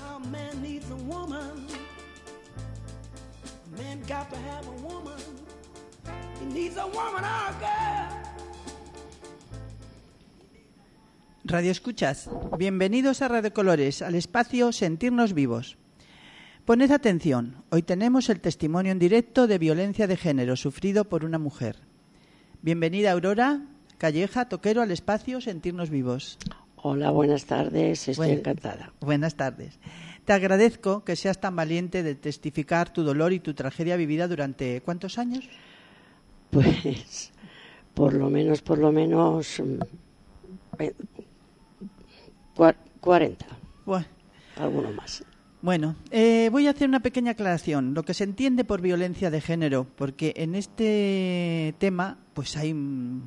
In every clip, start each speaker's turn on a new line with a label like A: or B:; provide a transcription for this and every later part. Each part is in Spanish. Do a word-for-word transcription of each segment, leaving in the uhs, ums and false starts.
A: A man needs a woman. A man got to have a woman. He needs a woman, oh girl.
B: Radio Escuchas, bienvenidos a Radio Colores, al espacio Sentirnos Vivos. Poned atención, hoy tenemos el testimonio en directo de violencia de género sufrido por una mujer. Bienvenida Aurora Calleja Toquero al espacio Sentirnos Vivos.
C: Hola, buenas tardes, estoy
B: Buen,
C: encantada.
B: Buenas tardes. Te agradezco que seas tan valiente de testificar tu dolor y tu tragedia vivida durante ¿cuántos años?
C: Pues por lo menos, por lo menos eh, cuarenta.
B: Bueno.
C: Alguno más.
B: Bueno, eh, voy a hacer una pequeña aclaración. Lo que se entiende por violencia de género, porque en este tema pues hay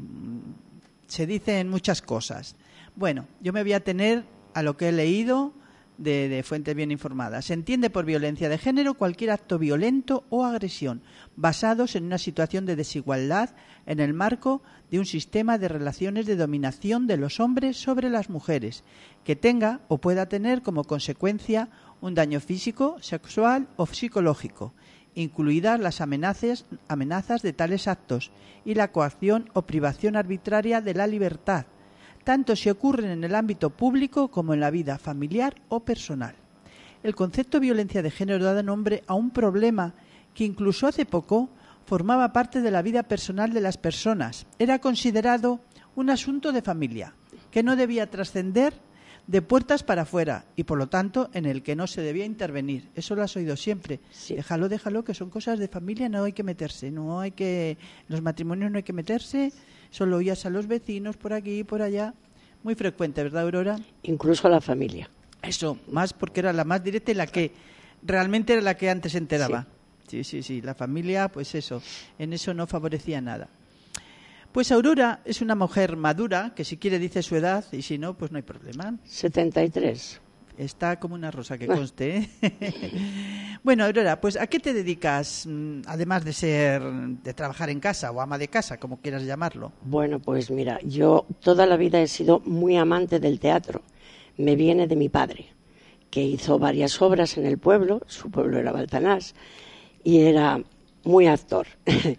B: se dicen muchas cosas. Bueno, yo me voy a atener a lo que he leído de, de fuentes bien informadas. Se entiende por violencia de género cualquier acto violento o agresión basados en una situación de desigualdad en el marco de un sistema de relaciones de dominación de los hombres sobre las mujeres, que tenga o pueda tener como consecuencia un daño físico, sexual o psicológico, incluidas las amenazas, amenazas de tales actos y la coacción o privación arbitraria de la libertad, tanto si ocurren en el ámbito público como en la vida familiar o personal. El concepto de violencia de género da nombre a un problema que incluso hace poco formaba parte de la vida personal de las personas. Era considerado un asunto de familia, que no debía trascender de puertas para afuera y, por lo tanto, en el que no se debía intervenir. Eso lo has oído siempre. Sí. Déjalo, déjalo, que son cosas de familia, no hay que meterse, no hay que, en los matrimonios no hay que meterse, solo oías a los vecinos por aquí y por allá. Muy frecuente, ¿verdad, Aurora?
C: Incluso a la familia.
B: Eso, más porque era la más directa y la que realmente era la que antes se enteraba. Sí, sí, sí, sí. La familia, pues eso, en eso no favorecía nada. Pues Aurora es una mujer madura, que si quiere dice su edad y si no, pues no hay problema.
C: setenta y tres.
B: Está como una rosa, que conste, ¿eh? Bueno, Aurora, pues ¿a qué te dedicas, además de ser, de trabajar en casa o ama de casa, como quieras llamarlo?
C: Bueno, pues mira, yo toda la vida he sido muy amante del teatro. Me viene de mi padre, que hizo varias obras en el pueblo, su pueblo era Baltanás, y era muy actor.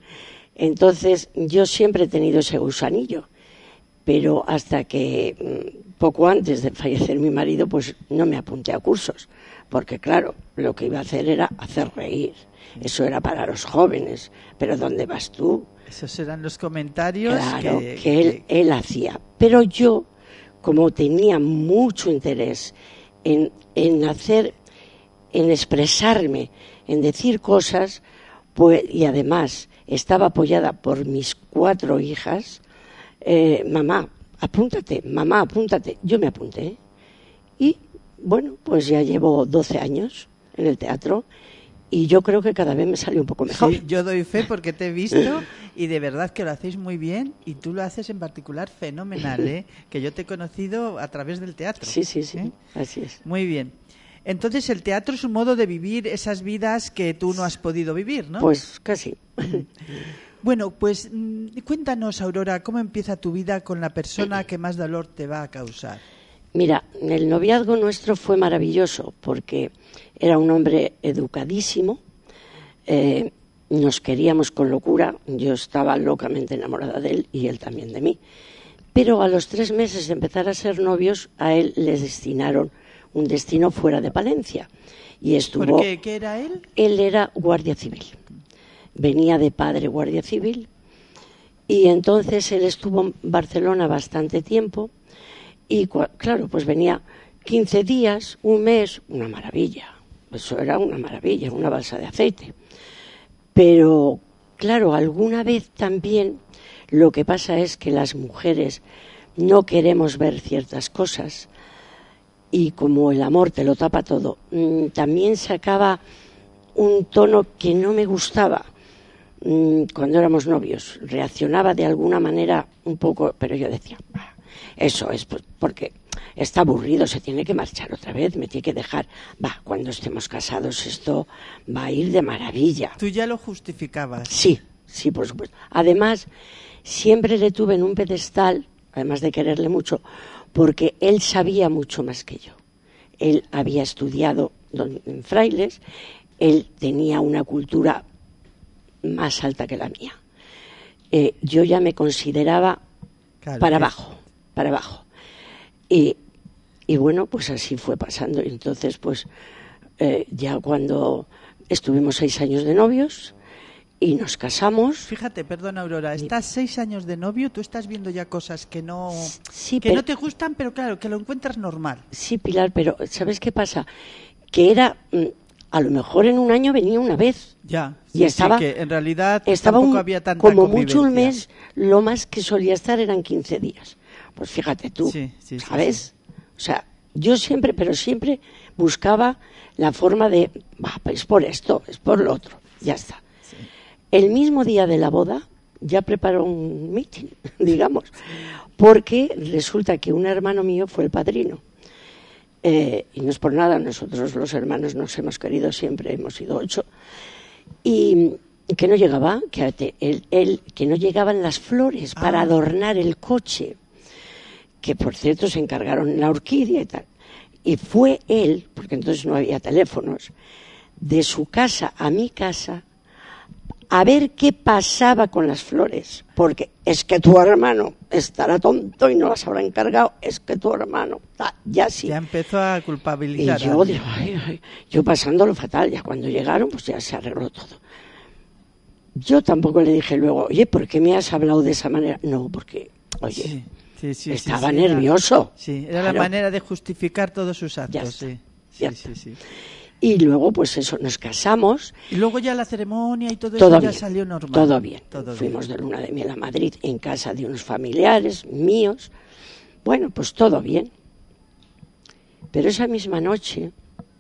C: Entonces yo siempre he tenido ese gusanillo, pero hasta que poco antes de fallecer mi marido pues no me apunté a cursos, porque claro, lo que iba a hacer era hacer reír, eso era para los jóvenes, pero ¿dónde vas tú?
B: Esos eran los comentarios
C: claro,
B: que,
C: que él,
B: que...
C: él hacía, pero yo, como tenía mucho interés en, en hacer, en expresarme, en decir cosas, pues, y además estaba apoyada por mis cuatro hijas, eh, mamá, apúntate, mamá, apúntate. Yo me apunté. Y, bueno, pues ya llevo doce años en el teatro y yo creo que cada vez me sale un poco mejor.
B: Sí, yo doy fe porque te he visto y de verdad que lo hacéis muy bien y tú lo haces en particular fenomenal, ¿eh? Que yo te he conocido a través del teatro.
C: Sí, sí, sí,
B: ¿eh?
C: Así es.
B: Muy bien. Entonces el teatro es un modo de vivir esas vidas que tú no has podido vivir, ¿no?
C: Pues casi.
B: Bueno, pues cuéntanos, Aurora, ¿cómo empieza tu vida con la persona que más dolor te va a causar?
C: Mira, el noviazgo nuestro fue maravilloso porque era un hombre educadísimo, eh, nos queríamos con locura, yo estaba locamente enamorada de él y él también de mí. Pero a los tres meses de empezar a ser novios, a él le destinaron un destino fuera de Palencia. Y estuvo,
B: ¿por qué? ¿Qué era él?
C: Él era guardia civil. Venía de padre guardia civil y entonces él estuvo en Barcelona bastante tiempo y claro, pues venía quince días, un mes, una maravilla. Eso era una maravilla, una balsa de aceite. Pero claro, alguna vez también lo que pasa es que las mujeres no queremos ver ciertas cosas y como el amor te lo tapa todo, también sacaba un tono que no me gustaba cuando éramos novios. Reaccionaba de alguna manera un poco, pero yo decía, eso es porque está aburrido, se tiene que marchar otra vez, me tiene que dejar. Va, cuando estemos casados esto va a ir de maravilla.
B: ¿Tú ya lo justificabas?
C: Sí, sí, por supuesto. Además, siempre le tuve en un pedestal, además de quererle mucho, porque él sabía mucho más que yo. él había estudiado en Frailes, él tenía una cultura más alta que la mía. Eh, yo ya me consideraba claro, para abajo, para abajo. Y, y bueno, pues así fue pasando. Y entonces, pues eh, ya cuando estuvimos seis años de novios y nos casamos.
B: Fíjate, perdona Aurora, estás seis años de novio, tú estás viendo ya cosas que no,
C: sí,
B: que
C: pero,
B: no te gustan, pero claro, que lo encuentras normal.
C: Sí, Pilar, pero ¿sabes qué pasa? Que era, a lo mejor en un año venía una vez.
B: Ya,
C: sí, y estaba,
B: sí, que en realidad
C: estaba
B: tampoco
C: un,
B: había tanta
C: como
B: convivencia.
C: mucho un mes, lo más que solía estar eran quince días. Pues fíjate tú,
B: sí, sí,
C: ¿sabes?
B: Sí, sí.
C: O sea, yo siempre, pero siempre buscaba la forma de, bah, es por esto, es por lo otro, ya está. Sí. El mismo día de la boda ya preparó un meeting, digamos, porque resulta que un hermano mío fue el padrino. Eh, y no es por nada, nosotros los hermanos nos hemos querido siempre, hemos sido ocho, y que no llegaba, que, él, él, que no llegaban las flores ah. para adornar el coche, que por cierto se encargaron la orquídea y tal. Y fue él, porque entonces no había teléfonos, de su casa a mi casa, a ver qué pasaba con las flores, porque es que tu hermano estará tonto y no las habrá encargado, es que tu hermano, ah, ya sí.
B: Ya empezó a culpabilizar.
C: Y yo, digo, ay, ay, yo pasándolo fatal, ya cuando llegaron, pues ya se arregló todo. Yo tampoco le dije luego, oye, ¿por qué me has hablado de esa manera? No, porque, oye,
B: sí, sí, sí,
C: estaba
B: sí, sí,
C: nervioso.
B: Era, sí, era claro. La manera de justificar todos sus actos,
C: ya está,
B: sí. Sí,
C: ya
B: sí, sí.
C: Y luego, pues eso, nos casamos.
B: Y luego ya la ceremonia y todo,
C: todo
B: eso
C: bien,
B: ya salió normal.
C: Todo bien.
B: Todo
C: Fuimos
B: bien.
C: de luna de miel a Madrid en casa de unos familiares míos. Bueno, pues todo bien. Pero esa misma noche,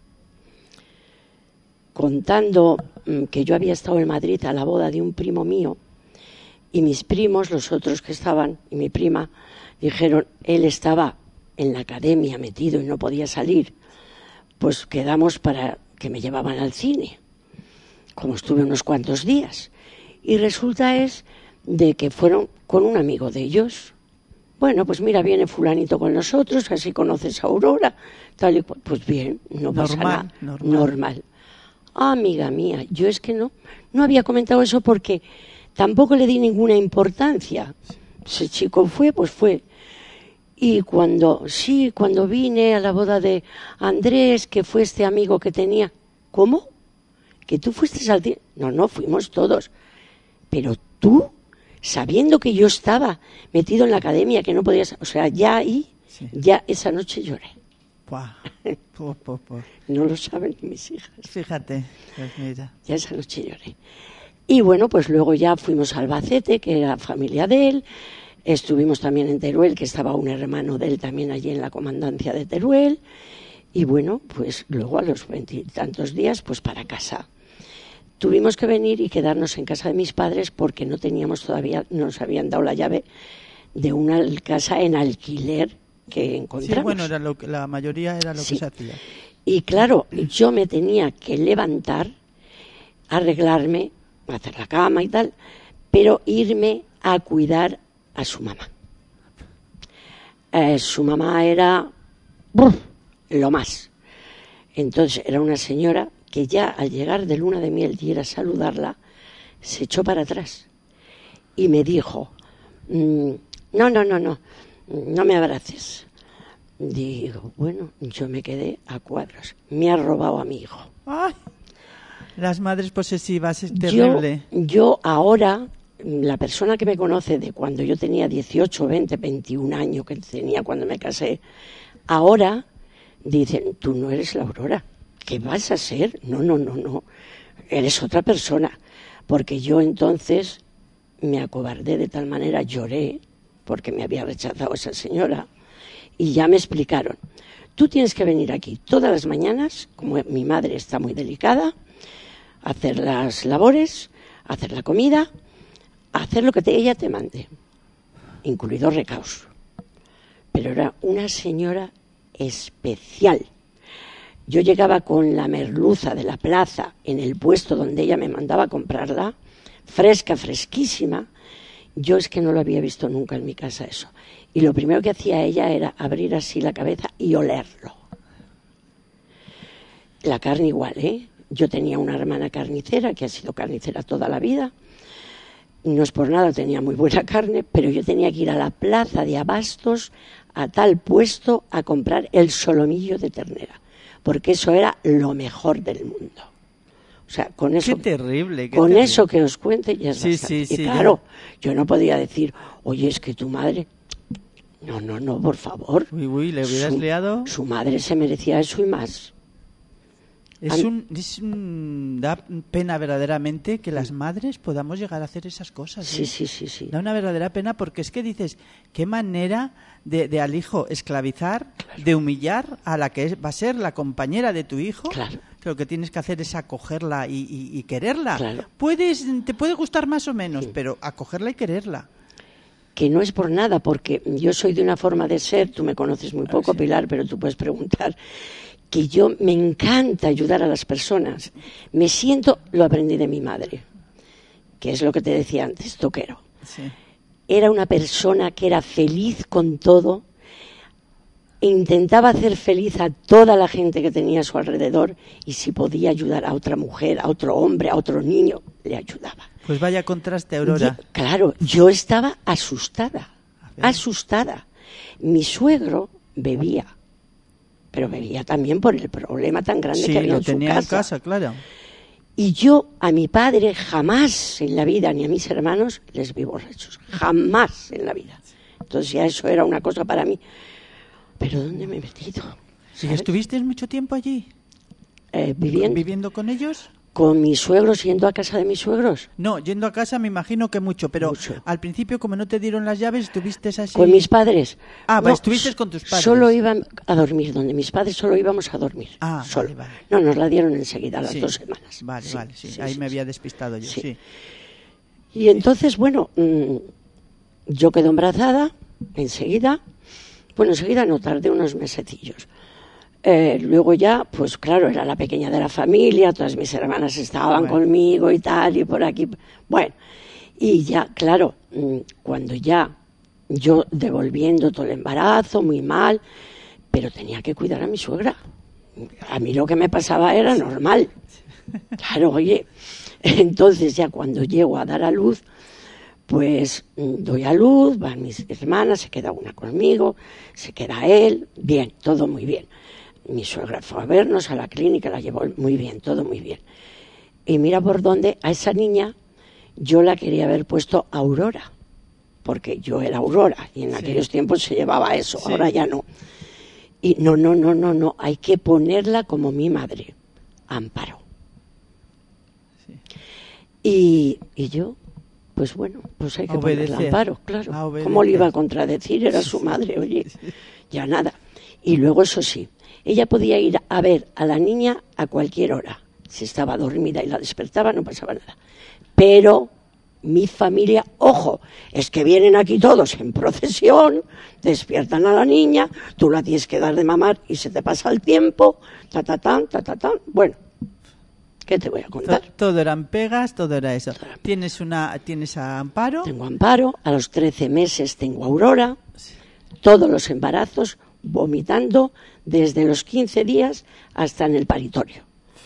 C: contando mmm, que yo había estado en Madrid a la boda de un primo mío, y mis primos, los otros que estaban, y mi prima, dijeron, él estaba en la academia metido y no podía salir, pues quedamos para que me llevaban al cine, como estuve unos cuantos días. Y resulta es de que fueron con un amigo de ellos. Bueno, pues mira, viene fulanito con nosotros, así conoces a Aurora, tal y cual. Pues bien, no pasa nada.
B: Normal.
C: Normal. Ah, amiga mía, yo es que no, no había comentado eso porque tampoco le di ninguna importancia. Ese chico fue, pues fue. Y cuando, sí, cuando vine a la boda de Andrés, que fue este amigo que tenía, ¿cómo? ¿Que tú fuiste al cine? No, no, fuimos todos. Pero tú, sabiendo que yo estaba metido en la academia, que no podías, o sea, ya ahí, sí. ya esa noche lloré.
B: Wow. Pua, pua, pua.
C: No lo saben ni mis hijas.
B: Fíjate, pues mira.
C: Ya esa noche lloré. Y bueno, pues luego ya fuimos a Albacete, que era familia de él. Estuvimos también en Teruel, que estaba un hermano de él también allí en la comandancia de Teruel. Y bueno, pues luego a los veintitantos días, pues para casa. Tuvimos que venir y quedarnos en casa de mis padres porque no teníamos todavía, nos habían dado la llave de una casa en alquiler que encontramos.
B: Sí, bueno, era lo que, la mayoría era lo
C: sí.
B: que se hacía.
C: Y claro, yo me tenía que levantar, arreglarme, hacer la cama y tal, pero irme a cuidar a su mamá. Eh, su mamá era ¡buf!, lo más. Entonces era una señora que ya al llegar de luna de miel y ir a saludarla, se echó para atrás y me dijo, mmm, no, no, no, no, no me abraces. Digo, bueno, yo me quedé a cuadros. Me ha robado a mi hijo.
B: ¡Ay! Las madres posesivas, es terrible.
C: Yo, yo ahora, la persona que me conoce de cuando yo tenía dieciocho, veinte, veintiún años, que tenía cuando me casé, ahora dicen, tú no eres la Aurora. ¿Qué vas a ser? No, no, no, no. Eres otra persona. Porque yo entonces me acobardé de tal manera, lloré, porque me había rechazado esa señora, y ya me explicaron, tú tienes que venir aquí todas las mañanas, como mi madre está muy delicada, a hacer las labores, a hacer la comida, a hacer lo que te, ella te mande, incluido recaos. Pero era una señora especial. Yo llegaba con la merluza de la plaza en el puesto donde ella me mandaba a comprarla, fresca, fresquísima. Yo es que no lo había visto nunca en mi casa eso. Y lo primero que hacía ella era abrir así la cabeza y olerlo. La carne igual, ¿eh? Yo tenía una hermana carnicera que ha sido carnicera toda la vida. No es por nada, tenía muy buena carne, pero yo tenía que ir a la plaza de abastos, a tal puesto, a comprar el solomillo de ternera, porque eso era lo mejor del mundo. O sea, con eso,
B: qué terrible, qué
C: con
B: terrible.
C: eso que os cuente ya es
B: Sí,
C: bastante.
B: sí,
C: y
B: sí,
C: claro, yo... yo no podía decir, oye, es que tu madre... No, no, no, por favor.
B: Uy, uy, ¿le hubieras
C: su,
B: liado?
C: Su madre se merecía eso y más.
B: Es un, es un... Da pena verdaderamente que las madres podamos llegar a hacer esas cosas.
C: Sí,
B: ¿eh?
C: sí, sí, sí.
B: Da una verdadera pena porque es que dices, qué manera de, de al hijo esclavizar, claro. de humillar a la que es, va a ser la compañera de tu hijo.
C: Claro.
B: Que lo que tienes que hacer es acogerla y, y, y quererla.
C: Claro.
B: Puedes, te puede gustar más o menos,
C: Sí.
B: pero acogerla y quererla.
C: Que no es por nada, porque yo soy de una forma de ser, tú me conoces muy poco, sí. Pilar, pero tú puedes preguntar, que yo me encanta ayudar a las personas. Me siento, lo aprendí de mi madre, que es lo que te decía antes, toquero.
B: Sí.
C: Era una persona que era feliz con todo, e intentaba hacer feliz a toda la gente que tenía a su alrededor, y si podía ayudar a otra mujer, a otro hombre, a otro niño, le ayudaba.
B: Pues vaya contraste, Aurora.
C: Yo, claro, yo estaba asustada, asustada. Mi suegro bebía, pero bebía también por el problema tan grande
B: sí,
C: que había
B: lo
C: en su
B: tenía
C: casa.
B: en casa, claro.
C: Y yo a mi padre jamás en la vida, ni a mis hermanos, les vi borrachos. Jamás en la vida. Entonces ya eso era una cosa para mí. ¿Pero dónde me he metido?
B: ¿Y estuviste mucho tiempo allí?
C: Eh, ¿Viviendo?
B: ¿Viviendo con ellos?
C: ¿Con mis suegros, yendo a casa de mis suegros?
B: No, yendo a casa me imagino que mucho, pero
C: mucho.
B: Al principio, como no te dieron las llaves, estuviste así...
C: ¿Con mis padres?
B: Ah,
C: no,
B: estuviste con tus padres.
C: Solo iban a dormir, donde mis padres solo íbamos a dormir.
B: Ah,
C: solo.
B: vale, vale.
C: No, nos la dieron enseguida, a las
B: sí.
C: dos semanas.
B: Vale,
C: sí,
B: vale, sí.
C: sí
B: Ahí
C: sí,
B: me
C: sí.
B: había despistado yo, sí. sí.
C: Y entonces, bueno, mmm, yo quedo embarazada, enseguida. Bueno, enseguida no, tardé unos mesecillos. Eh, luego ya, pues claro, era la pequeña de la familia, todas mis hermanas estaban bueno. conmigo y tal, y por aquí. Bueno, y ya, claro, cuando ya yo devolviendo todo el embarazo, muy mal, pero tenía que cuidar a mi suegra. A mí lo que me pasaba era normal. Claro, oye, entonces ya cuando llego a dar a luz, pues doy a luz, van mis hermanas, se queda una conmigo, se queda él, bien, todo muy bien. Mi suegra fue a vernos a la clínica, la llevó muy bien, todo muy bien. Y mira por dónde, a esa niña yo la quería haber puesto Aurora, porque yo era Aurora y en sí. aquellos tiempos se llevaba eso, sí. ahora ya no. Y no, no, no, no, no, hay que ponerla como mi madre, Amparo. Sí. Y, y yo, pues bueno, pues hay que
B: Obedecer.
C: ponerla Amparo, claro. ¿Cómo le iba a contradecir? Era su madre, oye, ya nada. Y luego, eso sí, ella podía ir a ver a la niña a cualquier hora. Si estaba dormida y la despertaba, no pasaba nada. Pero mi familia, ojo, es que vienen aquí todos en procesión, despiertan a la niña, tú la tienes que dar de mamar y se te pasa el tiempo, ta, ta, tan, ta, ta, tan. Bueno, ¿qué te voy a contar?
B: Todo, todo eran pegas, todo era eso. Todo era ¿Tienes, una, ¿Tienes a Amparo?
C: Tengo Amparo, a los trece meses tengo Aurora, todos los embarazos, vomitando desde los quince días hasta en el paritorio.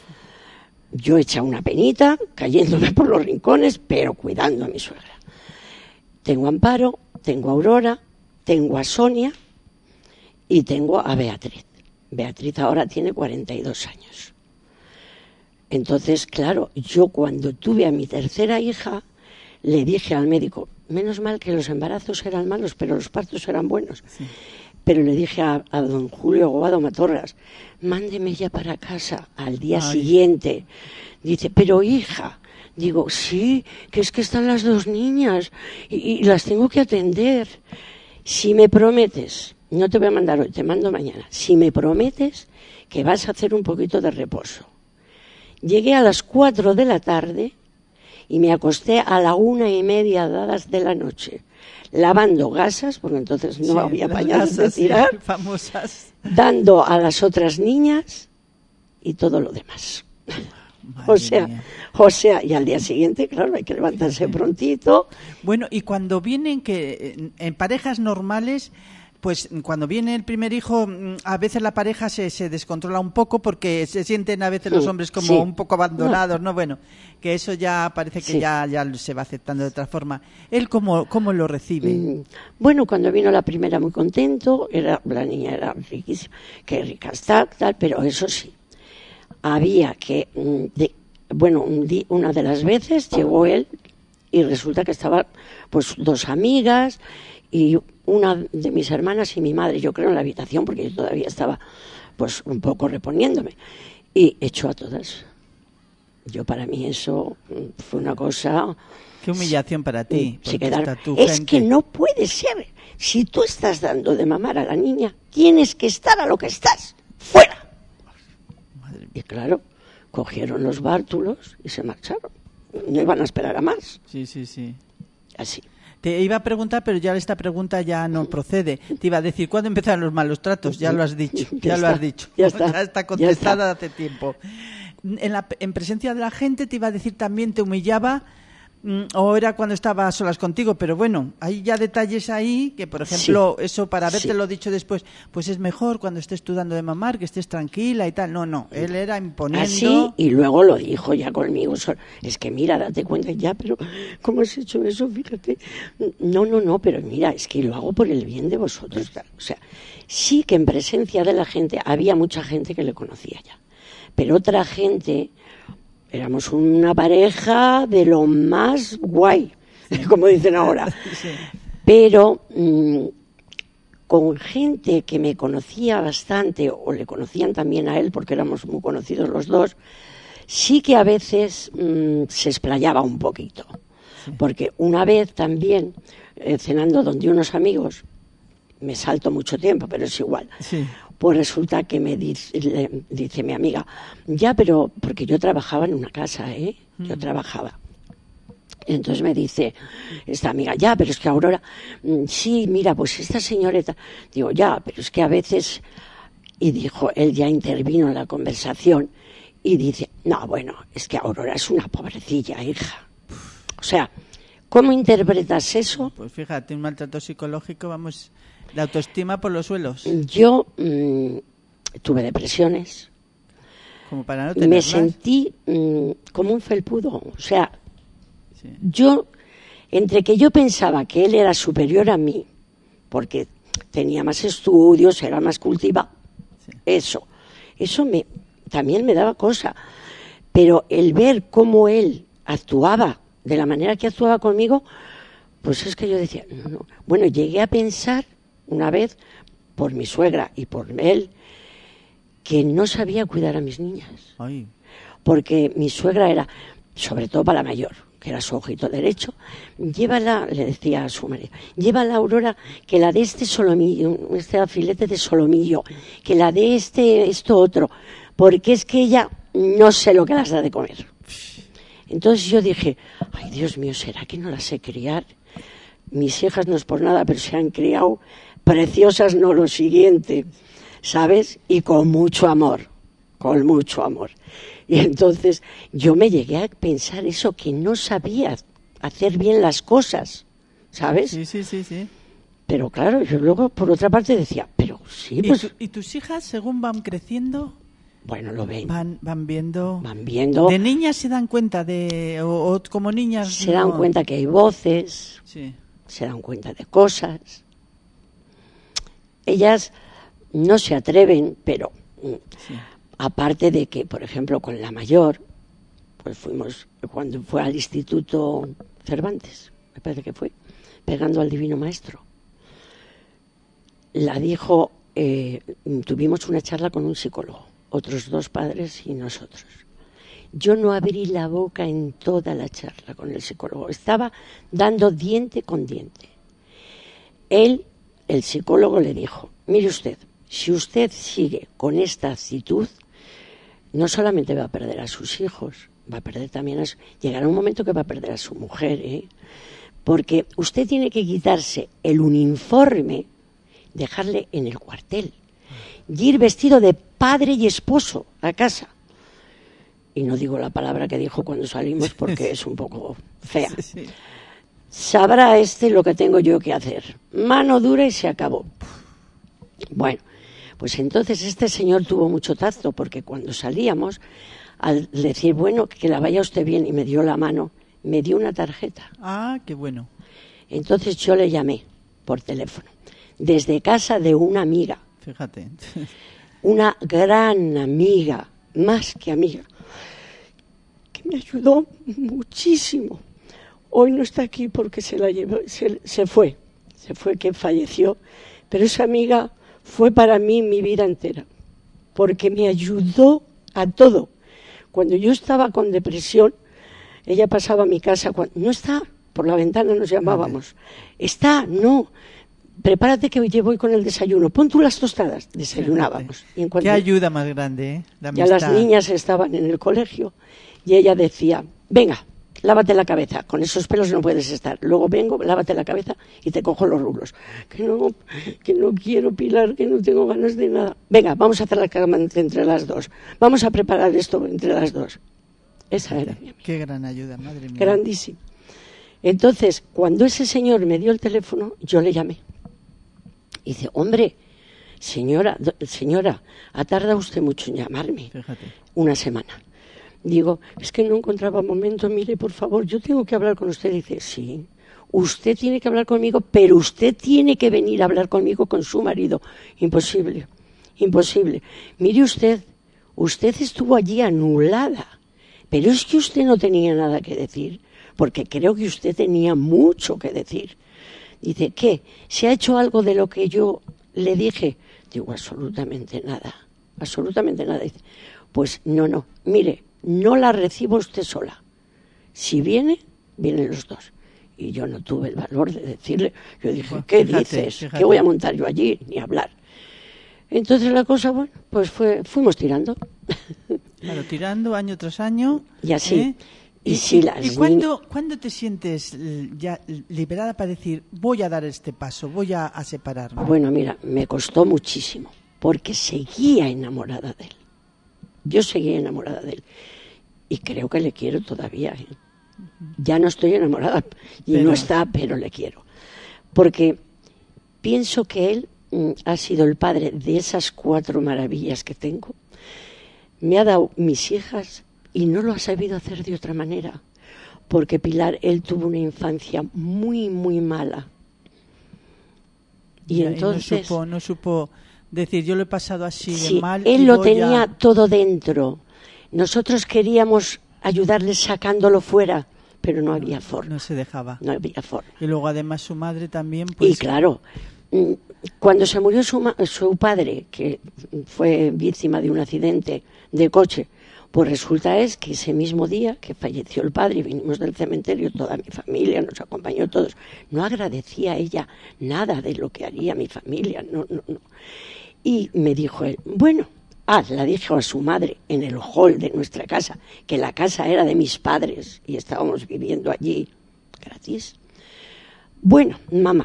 C: Yo hecha una penita, cayéndome por los rincones, pero cuidando a mi suegra. Tengo a Amparo, tengo a Aurora, tengo a Sonia y tengo a Beatriz. Beatriz ahora tiene cuarenta y dos años. Entonces, claro, yo cuando tuve a mi tercera hija, le dije al médico, menos mal que los embarazos eran malos, pero los partos eran buenos. Sí. Pero le dije a, a don Julio Gobado Matorras, mándeme ya para casa al día Ay. siguiente. Dice, pero hija, digo, sí, que es que están las dos niñas y, y las tengo que atender. Si me prometes, no te voy a mandar hoy, te mando mañana, si me prometes que vas a hacer un poquito de reposo. Llegué a las cuatro de la tarde y me acosté a la una y media dadas de la noche, lavando gasas, porque entonces no sí, había pañales de tirar,
B: sí, famosas.
C: Dando a las otras niñas y todo lo demás. O sea, mía. o sea, y al día siguiente, claro, hay que levantarse prontito.
B: Bueno, y cuando vienen que en parejas normales, pues cuando viene el primer hijo, a veces la pareja se, se descontrola un poco porque se sienten a veces los hombres como
C: sí.
B: un poco abandonados, ¿no? Bueno, que eso ya parece que
C: Sí.
B: ya, ya se va aceptando de otra forma. ¿Él cómo, cómo lo recibe?
C: Mm, Bueno, cuando vino la primera muy contento, era la niña era riquísima, que rica está, tal, pero eso sí, había que, mm, de- bueno, un di- una de las veces llegó él y resulta que estaba, pues, dos amigas y una de mis hermanas y mi madre, yo creo, en la habitación, porque yo todavía estaba, pues, un poco reponiéndome, y echó a todas. Yo, para mí, eso mm, fue una cosa...
B: Qué humillación para ti.
C: Se
B: porque
C: quedaron.
B: está tu
C: Es
B: gente.
C: que no puede ser. Si tú estás dando de mamar a la niña, tienes que estar a lo que estás. ¡Fuera!
B: Madre mía.
C: Y claro, cogieron los bártulos y se marcharon. No iban a esperar a más.
B: Sí, sí, sí.
C: Así.
B: Te iba a preguntar, pero ya esta pregunta ya no procede. Te iba a decir, ¿cuándo empezaron los malos tratos? Ya lo has dicho, ya,
C: Ya
B: lo
C: está,
B: has dicho.
C: ya está,
B: Ya está
C: ya
B: contestada
C: está.
B: hace tiempo. En, la, en presencia de la gente te iba a decir también, te humillaba, mm, o era cuando estaba a solas contigo, pero bueno, hay ya detalles ahí que, por ejemplo,
C: Sí,
B: eso para haberte
C: sí.
B: lo dicho después, pues es mejor cuando estés tú dando de mamar, que estés tranquila y tal. No, no, él era imponiendo.
C: Así, y luego lo dijo ya conmigo. so- Es que mira, date cuenta ya, pero ¿cómo has hecho eso? Fíjate. No, no, no, pero mira, es que lo hago por el bien de vosotros. O sea, sí que en presencia de la gente había mucha gente que le conocía ya. Pero otra gente, éramos una pareja de lo más guay, como dicen ahora.
B: Sí.
C: Pero mm, con gente que me conocía bastante, o le conocían también a él, porque éramos muy conocidos los dos, sí que a veces mm, se explayaba un poquito. Porque una vez también, eh, cenando donde unos amigos, me salto mucho tiempo, pero es igual.
B: Sí.
C: Pues resulta que me dice, le- dice mi amiga, ya, pero porque yo trabajaba en una casa, ¿eh? Yo trabajaba. Entonces me dice esta amiga, ya, pero es que Aurora, mm, sí, mira, pues esta señorita, digo, ya, pero es que a veces, y dijo, él ya intervino en la conversación, y dice, no, bueno, es que Aurora es una pobrecilla, hija. O sea, ¿cómo interpretas eso?
B: Pues fíjate, un maltrato psicológico, vamos, la autoestima por los suelos,
C: Yo mm, tuve depresiones,
B: como para no
C: me
B: tenerlas.
C: sentí mm, como un felpudo, o sea,
B: Sí.
C: yo, entre que yo pensaba que él era superior a mí, porque tenía más estudios, era más cultivado,
B: Sí.
C: eso, eso me, también me daba cosa. Pero el ver cómo él actuaba, de la manera que actuaba conmigo, pues es que yo decía, no, no. Bueno, llegué a pensar una vez, por mi suegra y por él, que no sabía cuidar a mis niñas.
B: Ay,
C: Porque mi suegra era, sobre todo para la mayor, que era su ojito derecho, llévala, le decía a su marido, llévala, Aurora, que la de este solomillo, este filete de solomillo, que la de este, esto otro, porque es que ella no sé lo que las da de comer. Entonces yo dije, ay, Dios mío, ¿será que no las sé criar? Mis hijas no es por nada, pero se han criado preciosas, no lo siguiente, ¿sabes? Y con mucho amor, con mucho amor. Y entonces yo me llegué a pensar eso, que no sabía hacer bien las cosas, ¿sabes?
B: sí, sí, sí, sí.
C: Pero claro, yo luego por otra parte decía, pero sí,
B: ¿Y,
C: pues,
B: tu- y tus hijas, según van creciendo,
C: bueno, lo ven,
B: van, van viendo...
C: van viendo,
B: ¿De niñas se dan cuenta de... o, o como niñas...
C: se dan
B: no?
C: cuenta que hay voces,
B: Sí,
C: se dan cuenta de cosas. Ellas no se atreven, pero mm,
B: sí.
C: aparte de que, por ejemplo, con la mayor, pues fuimos, cuando fue al Instituto Cervantes, me parece que fue, pegando al Divino Maestro, la dijo, eh, tuvimos una charla con un psicólogo, otros dos padres y nosotros. Yo no abrí la boca en toda la charla con el psicólogo, estaba dando diente con diente. Él, el psicólogo, le dijo, mire usted, si usted sigue con esta actitud, no solamente va a perder a sus hijos, va a perder también a su... Llegará un momento que va a perder a su mujer, ¿eh? Porque usted tiene que quitarse el uniforme, dejarle en el cuartel, y ir vestido de padre y esposo a casa. Y no digo la palabra que dijo cuando salimos porque es un poco fea.
B: Sí, sí.
C: Sabrá este lo que tengo yo que hacer. Mano dura y se acabó. Bueno, pues entonces este señor tuvo mucho tacto, porque cuando salíamos, al decir, bueno, que la vaya usted bien, y me dio la mano, me dio una tarjeta.
B: Ah, qué bueno.
C: Entonces yo le llamé por teléfono, desde casa de una amiga.
B: Fíjate.
C: Una gran amiga, más que amiga, que me ayudó muchísimo. Hoy no está aquí porque se la llevó, se, se fue, se fue que falleció, pero esa amiga fue para mí mi vida entera, porque me ayudó a todo. Cuando yo estaba con depresión, ella pasaba a mi casa, cuando, no está, por la ventana nos llamábamos, está, no, prepárate que yo voy con el desayuno, pon tú las tostadas, desayunábamos. Y en cuanto,
B: qué ayuda más grande, ¿eh? La
C: ya las niñas estaban en el colegio y ella decía, venga, lávate la cabeza, con esos pelos no puedes estar, luego vengo, lávate la cabeza y te cojo los rulos. Que no, que no quiero, Pilar, que no tengo ganas de nada. Venga, vamos a hacer la cama entre las dos, vamos a preparar esto entre las dos. Esa era mi amiga.
B: Qué gran ayuda, madre mía.
C: Grandísima. Entonces, cuando ese señor me dio el teléfono, yo le llamé. Y dice, hombre, señora, señora, ha tardado usted mucho en llamarme.
B: Fíjate.
C: Una semana. Digo, es que no encontraba momento, mire, por favor, yo tengo que hablar con usted. Dice, sí, usted tiene que hablar conmigo, pero usted tiene que venir a hablar conmigo con su marido. Imposible, imposible. Mire usted, usted estuvo allí anulada, pero es que usted no tenía nada que decir, porque creo que usted tenía mucho que decir. Dice, ¿qué? ¿Se ha hecho algo de lo que yo le dije? Digo, absolutamente nada, absolutamente nada. Dice, pues no, no, mire, no la recibo usted sola. Si viene, vienen los dos. Y yo no tuve el valor de decirle, yo dije, bueno, ¿qué fíjate, dices? Fíjate. ¿Qué voy a montar yo allí? Ni hablar. Entonces la cosa, bueno, pues fue, fuimos tirando.
B: Claro, tirando año tras año.
C: Y así.
B: ¿eh?
C: Y,
B: ¿Y,
C: si
B: y,
C: las
B: ¿y cuándo, cuándo te sientes ya liberada para decir, voy a dar este paso, voy a, a separarme?
C: Bueno, mira, me costó muchísimo, porque seguía enamorada de él. Yo seguía enamorada de él. Y creo que le quiero todavía. ¿eh? Ya no estoy enamorada, y pero... no está, pero le quiero. Porque pienso que él mm, ha sido el padre de esas cuatro maravillas que tengo. Me ha dado mis hijas y no lo ha sabido hacer de otra manera. Porque Pilar, él tuvo una infancia muy, muy mala. Y
B: ya,
C: entonces...
B: Y no supo, no supo decir, yo lo he pasado así
C: sí,
B: de mal.
C: Él
B: y
C: lo
B: voy
C: tenía
B: a...
C: todo dentro. Nosotros queríamos ayudarle sacándolo fuera, pero no había forma.
B: No se dejaba.
C: No había forma.
B: Y luego además su madre también. Pues...
C: Y claro, cuando se murió su, ma- su padre, que fue víctima de un accidente de coche, pues resulta es que ese mismo día que falleció el padre, vinimos del cementerio, toda mi familia, nos acompañó todos, no agradecía a ella nada de lo que haría mi familia, no, no, no. Y me dijo él, bueno, ah, la dijo a su madre en el hall de nuestra casa, que la casa era de mis padres y estábamos viviendo allí gratis. Bueno, mamá,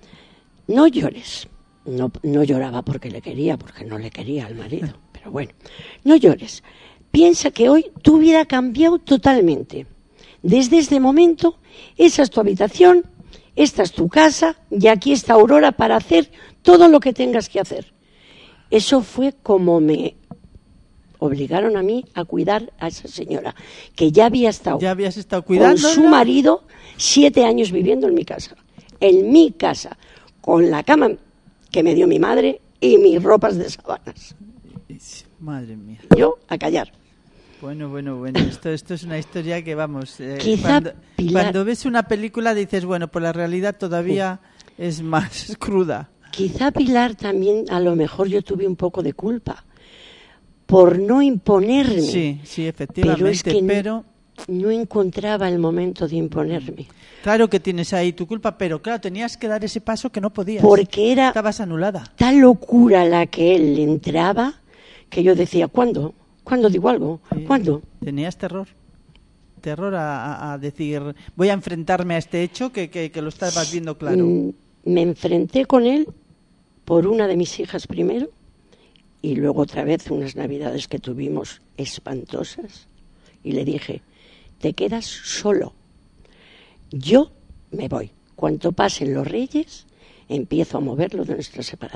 C: no llores. No, no lloraba porque le quería, porque no le quería al marido, pero bueno, no llores. Piensa que hoy tu vida ha cambiado totalmente. Desde este momento, esa es tu habitación, esta es tu casa y aquí está Aurora para hacer todo lo que tengas que hacer. Eso fue como me obligaron a mí a cuidar a esa señora, que ya había estado,
B: ¿Ya habías estado
C: con su marido siete años viviendo en mi casa. En mi casa, con la cama que me dio mi madre y mis ropas de sábanas.
B: Madre mía.
C: Yo a callar.
B: Bueno, bueno, bueno, esto, esto es una historia que vamos... Eh,
C: Quizá
B: cuando,
C: Pilar...
B: cuando ves una película dices, bueno, pues la realidad todavía sí. es más cruda.
C: Quizá, Pilar, también a lo mejor yo tuve un poco de culpa por no imponerme.
B: Sí, sí, efectivamente,
C: pero... Es que
B: pero...
C: no encontraba el momento de imponerme.
B: Claro que tienes ahí tu culpa, pero claro, tenías que dar ese paso que no podías.
C: Porque era...
B: Estabas anulada.
C: Tal locura la que él entraba que yo decía, ¿cuándo? ¿Cuándo digo algo?
B: Sí,
C: ¿Cuándo?
B: Tenías terror. Terror a, a, a decir, voy a enfrentarme a este hecho que, que, que lo estabas viendo claro.
C: Me enfrenté con él por una de mis hijas primero y luego otra vez unas navidades que tuvimos espantosas y le dije, te quedas solo. Yo me voy. Cuando pasen los reyes, empiezo a moverlo de nuestra separación.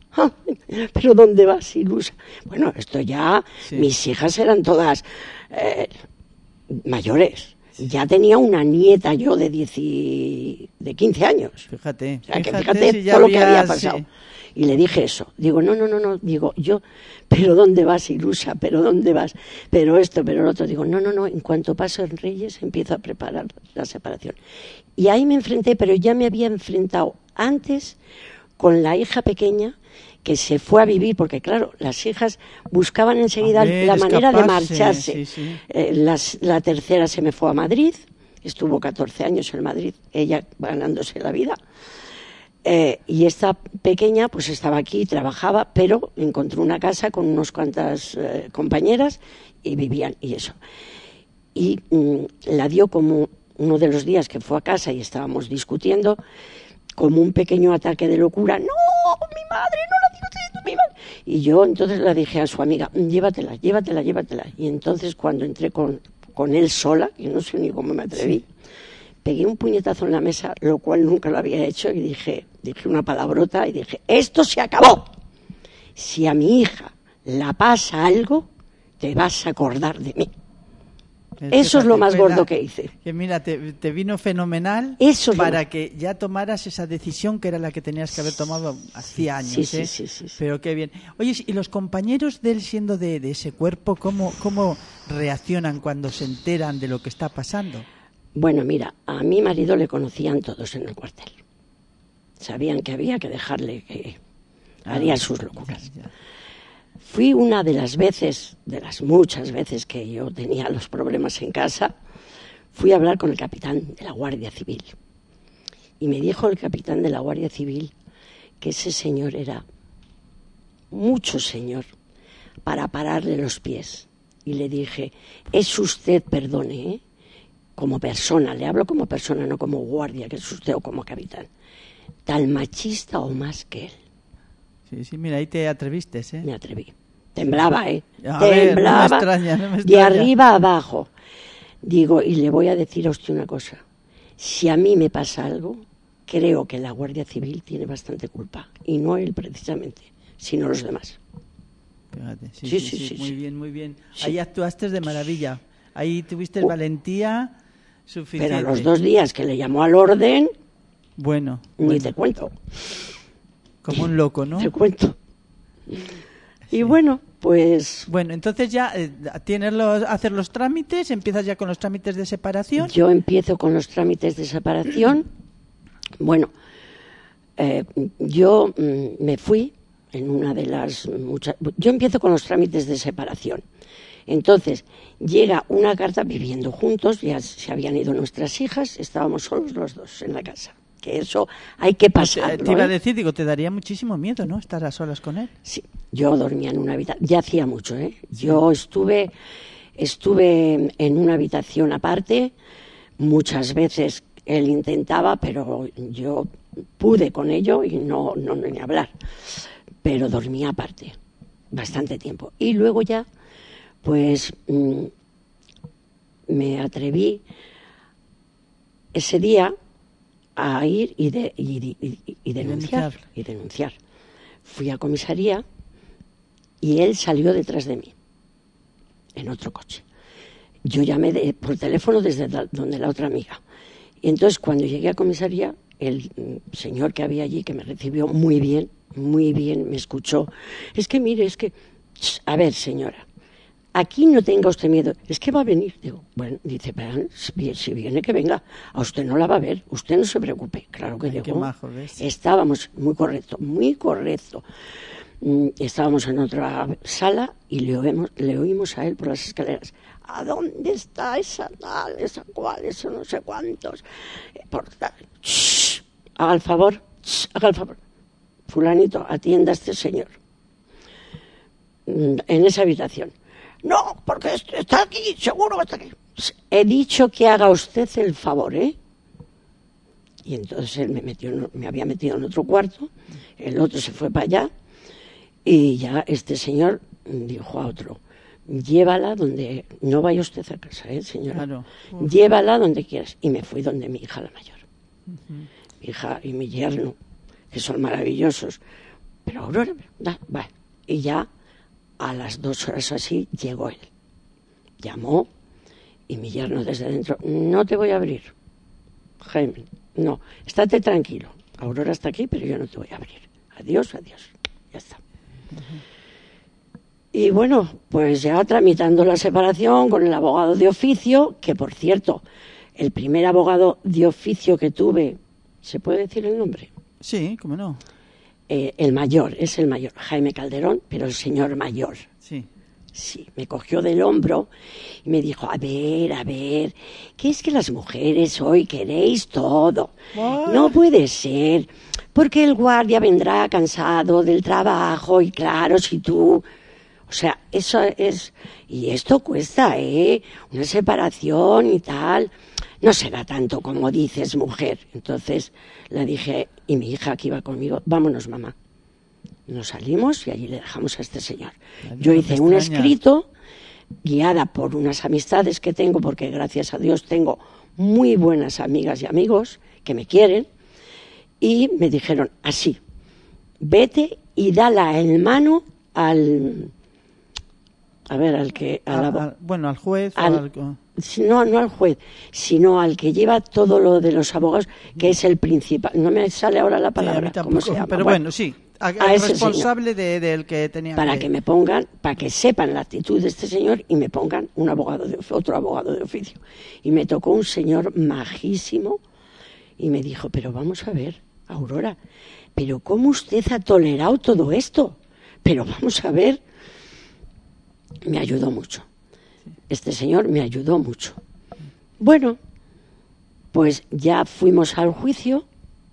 C: ¿Pero dónde vas, ilusa? Bueno, esto ya,
B: Sí.
C: mis hijas eran todas eh, mayores. Ya tenía una nieta yo de, diez y- de quince años.
B: Fíjate,
C: O sea, que
B: fíjate
C: fíjate
B: si ya
C: todo lo que había
B: había-
C: pasado.
B: sí.
C: Y le dije eso. Digo, no, no, no, no. Digo, yo, ¿pero dónde vas, ilusa? ¿Pero dónde vas? Pero esto, pero lo otro. Digo, no, no, no. En cuanto paso en Reyes, empiezo a preparar la separación. Y ahí me enfrenté, pero ya me había enfrentado antes con la hija pequeña que se fue a vivir, porque claro, las hijas buscaban enseguida
B: A ver,
C: la manera de
B: escaparse,
C: marcharse.
B: sí, sí.
C: Eh, las- la tercera se me fue a Madrid, estuvo catorce años en Madrid, ella ganándose la vida. Eh, y esta pequeña pues estaba aquí, trabajaba, pero encontró una casa con unas cuantas eh, compañeras y vivían y eso. Y mm, la dio como uno de los días que fue a casa y estábamos discutiendo, como un pequeño ataque de locura. ¡No, mi madre, no la digo esto, mi madre! Y yo entonces le dije a su amiga, llévatela, llévatela, llévatela. Y entonces cuando entré con, con él sola, que no sé ni cómo me atreví, pegué un puñetazo en la mesa, lo cual nunca lo había hecho, y dije, dije una palabrota y dije, esto se acabó. Si a mi hija la pasa algo, te vas a acordar de mí. Eso es lo más
B: fue la-
C: gordo que hice.
B: Que mira, te, te vino fenomenal
C: Eso es lo
B: para
C: más-
B: que ya tomaras esa decisión que era la que tenías que haber tomado hacía años.
C: Sí, sí,
B: ¿eh?
C: sí, sí, sí.
B: Pero qué bien. Oye, ¿y los compañeros de él siendo de, de ese cuerpo, cómo, cómo reaccionan cuando se enteran de lo que está pasando?
C: Bueno, mira, a mi marido le conocían todos en el cuartel. Sabían que había que dejarle que haría
B: Ah,
C: sus locuras.
B: ya, ya.
C: Fui una de las veces, de las muchas veces que yo tenía los problemas en casa, fui a hablar con el capitán de la Guardia Civil. Y me dijo el capitán de la Guardia Civil que ese señor era mucho señor para pararle los pies. Y le dije, es usted, perdone, ¿eh? Como persona, le hablo como persona, no como guardia, que es usted, o como capitán, tan machista o más que él.
B: Sí, sí, mira, ahí te atreviste, ¿eh?
C: Me atreví. Temblaba, ¿eh?
B: A ver, no me
C: Temblaba
B: extraña, no me
C: de
B: extraña.
C: arriba a abajo. Digo, y le voy a decir a usted una cosa. Si a mí me pasa algo, creo que la Guardia Civil tiene bastante culpa. Y no él precisamente, sino los demás.
B: Fíjate, sí,
C: Sí,
B: sí,
C: sí,
B: sí,
C: sí,
B: muy
C: sí.
B: bien, muy bien.
C: Sí.
B: Ahí actuaste de maravilla. Ahí tuviste
C: Uh.
B: valentía suficiente.
C: Pero los dos días que le llamó al orden,
B: Bueno,
C: ni
B: bueno,
C: te cuento.
B: como un loco, ¿no?
C: Te cuento. Y bueno, pues
B: Bueno, entonces ya eh, tienes los, hacer los trámites, empiezas ya con los trámites de separación.
C: yo empiezo con los trámites de separación. Bueno, eh, yo mm, me fui en una de las muchas... Yo empiezo con los trámites de separación. Entonces, llega una carta viviendo juntos, ya se habían ido nuestras hijas, estábamos solos los dos en la casa. Que eso hay que
B: Pues, eh,
C: pasarlo.
B: te iba a
C: ¿eh?
B: decir, digo, te daría muchísimo miedo, ¿no? Estar a solas con él.
C: Sí, yo dormía en una habitación, ya hacía mucho, ¿eh? Yo estuve, estuve en una habitación aparte, muchas veces él intentaba, pero yo pude con ello y no, no, no ni hablar. Pero dormía aparte, bastante tiempo. Y luego ya, pues, mm, me atreví ese día a ir y, de, y, y, y denunciar,
B: denunciar.
C: y denunciar. Fui a comisaría y él salió detrás de mí, en otro coche. Yo llamé de, por teléfono desde la, donde la otra amiga. Y entonces cuando llegué a comisaría, el mm, señor que había allí, que me recibió muy bien, muy bien, me escuchó. Es que mire, es que, a ver señora, aquí no tenga usted miedo, es que va a venir. Digo, bueno, dice, pero si, si viene que venga, a usted no la va a ver, usted no se preocupe. Claro que
B: Ay,
C: digo,
B: qué majo, ¿ves?
C: estábamos, muy correcto, muy correcto. Mm, Estábamos en otra sala y le oímos, le oímos a él por las escaleras. ¿A dónde está esa tal, esa cual, eso no sé cuántos? Eh, Por tal. Shh, haga el favor, shh, haga el favor. Fulanito, atienda a este señor. Mm, En esa habitación. No, porque est- está aquí, seguro que está aquí. He dicho que haga usted el favor, ¿eh? Y entonces él me metió, en- me había metido en otro cuarto, el otro se fue para allá, y ya este señor dijo a otro, llévala donde, no vaya usted a casa, ¿eh, señora?
B: Claro.
C: Llévala donde quieras. Y me fui donde mi hija la mayor. Mi hija y mi yerno, que son maravillosos, pero Aurora, da, va. Y ya a las dos horas así llegó él. Llamó y mi yerno desde dentro, no te voy a abrir, Jaime, no, estate tranquilo, Aurora está aquí, pero yo no te voy a abrir. Adiós, adiós, ya está. Uh-huh. Y bueno, pues ya tramitando la separación con el abogado de oficio, que por cierto, el primer abogado de oficio que tuve, ¿se puede decir el nombre?
B: Sí, cómo no.
C: Eh, el mayor, es el mayor, Jaime Calderón, pero el señor mayor.
B: Sí.
C: Sí, me cogió del hombro y me dijo, a ver, a ver, ¿qué es que las mujeres hoy queréis todo? What? No puede ser, porque el guardia vendrá cansado del trabajo y claro, si tú... O sea, eso es... Y esto cuesta, ¿eh? Una separación y tal. No será tanto como dices, mujer. Entonces le dije, y mi hija que iba conmigo, vámonos, mamá. Nos salimos y allí le dejamos a este señor. Yo hice un escrito guiada por unas amistades que tengo, porque gracias a Dios tengo muy buenas amigas y amigos que me quieren, y me dijeron así, vete y dala en mano al... A ver, al que...
B: A, a, bueno, al juez
C: al,
B: o al...
C: No, no al juez, sino al que lleva todo lo de los abogados, que es el principal. No me sale ahora la palabra,
B: sí, a mí
C: ¿cómo se llama?
B: Pero bueno, bueno sí, a,
C: a
B: el responsable de, del que tenía
C: para
B: que...
C: que me pongan, para que sepan la actitud de este señor y me pongan un abogado de, otro abogado de oficio. Y me tocó un señor majísimo y me dijo, pero vamos a ver, Aurora, pero ¿cómo usted ha tolerado todo esto? Pero vamos a ver... Me ayudó mucho. Este señor me ayudó mucho. Bueno, pues ya fuimos al juicio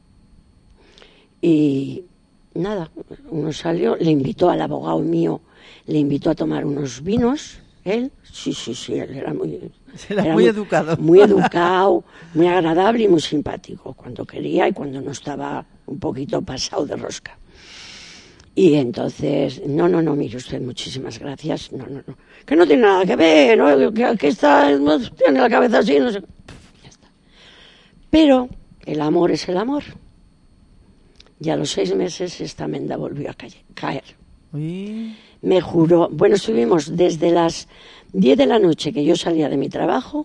C: y nada, uno salió, le invitó al abogado mío, le invitó a tomar unos vinos, él, sí, sí, sí, él era muy...
B: Era, era muy, muy educado.
C: Muy educado, muy agradable y muy simpático, cuando quería y cuando no estaba un poquito pasado de rosca. Y entonces, no, no, no, mire usted, muchísimas gracias, no, no, no, que no tiene nada que ver, ¿no? que aquí está, no, tiene la cabeza así, no sé, ya está. Pero el amor es el amor. Y a los seis meses esta menda volvió a caer.
B: ¿Y?
C: Me juró, bueno, estuvimos desde las diez de la noche que yo salía de mi trabajo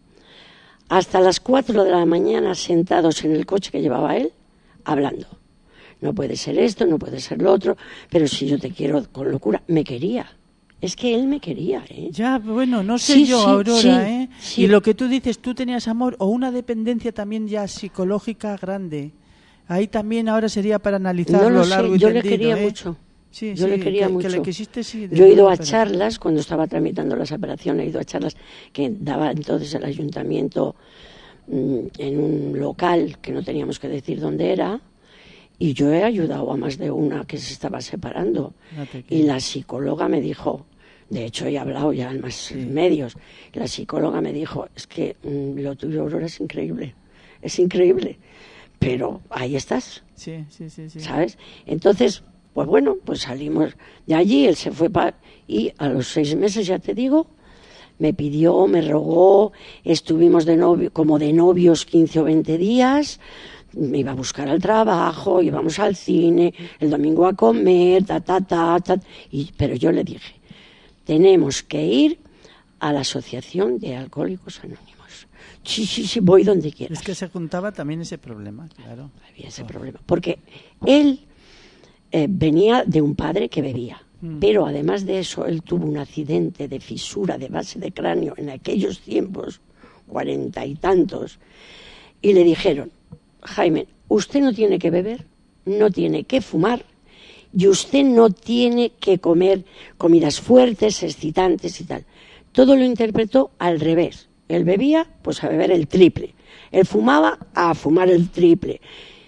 C: hasta las cuatro de la mañana sentados en el coche que llevaba él, hablando. No puede ser esto, no puede ser lo otro, pero si yo te quiero con locura, me quería. Es que él me quería, ¿eh?
B: Ya, bueno, no sé
C: sí,
B: yo,
C: sí,
B: Aurora,
C: sí,
B: ¿eh?
C: Sí.
B: Y lo que tú dices, tú tenías amor o una dependencia también ya psicológica grande. Ahí también ahora sería para analizarlo
C: no lo
B: largo
C: sé,
B: y
C: yo
B: tendido,
C: le quería
B: ¿eh?
C: mucho.
B: Sí,
C: yo
B: sí,
C: le quería
B: que,
C: mucho.
B: Que le quisiste, sí,
C: yo he ido a
B: pero...
C: charlas, cuando estaba tramitando la separación, he ido a charlas que daba entonces el ayuntamiento mmm, en un local, que no teníamos que decir dónde era, y yo he ayudado a más de una que se estaba separando. Y la psicóloga me dijo, de hecho he hablado ya en más sí. medios, la psicóloga me dijo, es que mmm, lo tuyo, Aurora, es increíble, es increíble, pero ahí estás,
B: sí, sí, sí, sí.
C: ¿sabes? Entonces, pues bueno, pues salimos de allí, él se fue para... Y a los seis meses, ya te digo, me pidió, me rogó, estuvimos de novio, como de novios quince o veinte días, me iba a buscar al trabajo, íbamos al cine, el domingo a comer, ta, ta, ta, ta, y, pero yo le dije, tenemos que ir a la Asociación de Alcohólicos Anónimos. Sí, sí, sí, voy donde quieras.
B: Es que se juntaba también ese problema, claro.
C: Había ese oh. problema, porque él eh, venía de un padre que bebía, mm. pero además de eso, él tuvo un accidente de fisura de base de cráneo en aquellos tiempos, cuarenta y tantos, y le dijeron, Jaime, usted no tiene que beber, no tiene que fumar y usted no tiene que comer comidas fuertes, excitantes y tal. Todo lo interpretó al revés. Él bebía, pues a beber el triple. Él fumaba, a fumar el triple.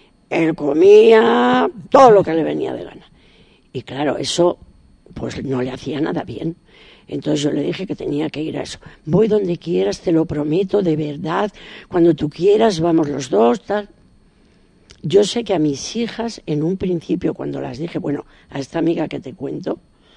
C: Él comía todo lo que le venía de gana. Y claro, eso pues no le hacía nada bien. Entonces yo le dije que tenía que ir a eso. Voy donde quieras, te lo prometo, de verdad. Cuando tú quieras, vamos los dos, tal. Yo sé que a mis hijas, en un principio, cuando las dije, bueno, a esta amiga que te cuento,